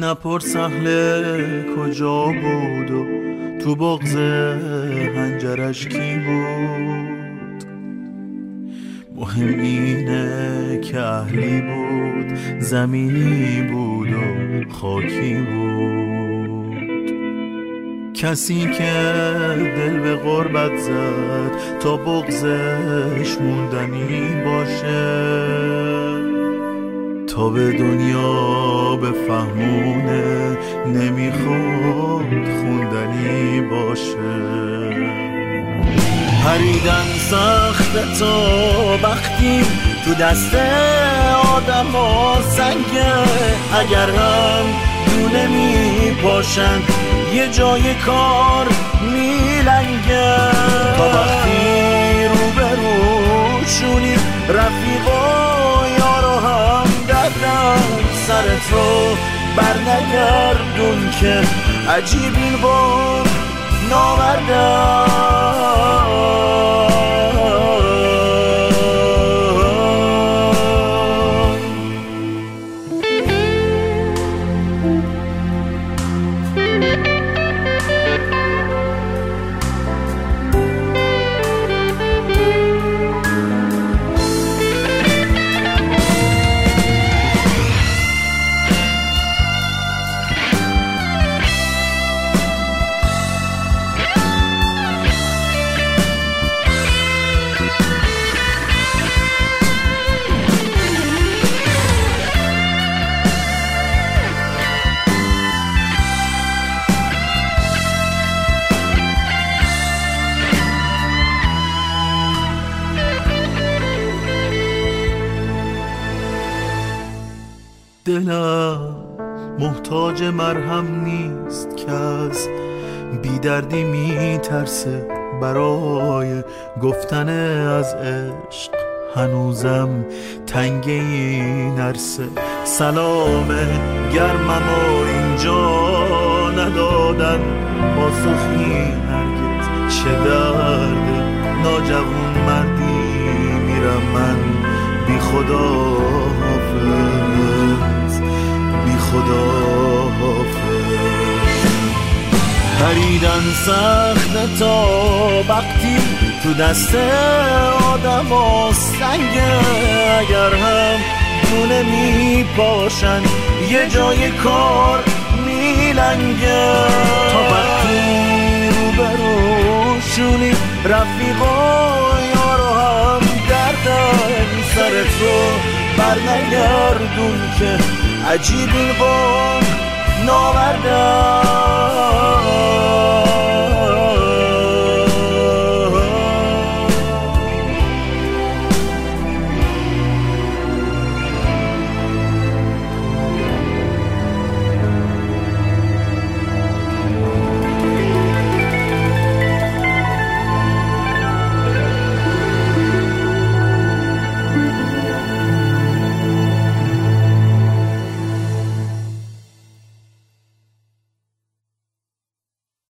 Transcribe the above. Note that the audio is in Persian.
نپرس اهل کجا بود و تو بغض هنجرش کی بود. مهم اینه که اهلی بود، زمینی بود و خاکی بود. کسی که دل به غربت زد تا بغضش موندنی باشه، تا به دنیا بفهمونه نمیخواد خوندنی باشه. پریدن سخت تا وقتی تو دست آدم ها سنگه، اگر هم دونه میپاشن یه جای کار میلنگه. تا وقتی رو به روشونی رفیقا یارو هم دردن، سرت رو برنگردون که عجیب این بار ناوردن. دلم محتاج مرهم نیست که از بیدردی میترسه، برای گفتن از عشق هنوزم تنگ این نرسه. سلام گرمم و اینجا ندادن پاسخی هرگز، چه درد ناجوون مردی میرم من بی خدا حافظ، بی خدا حافظ. پریدن سخت تا وقتی تو دست آدم ها سنگه، اگر هم دونه میپاشن یه جای کار میلنگه. تا وقتی رو به روشونی رفیقا یارو هم دردن، سرت رو برنگردون که عجیب این بار ناوردن.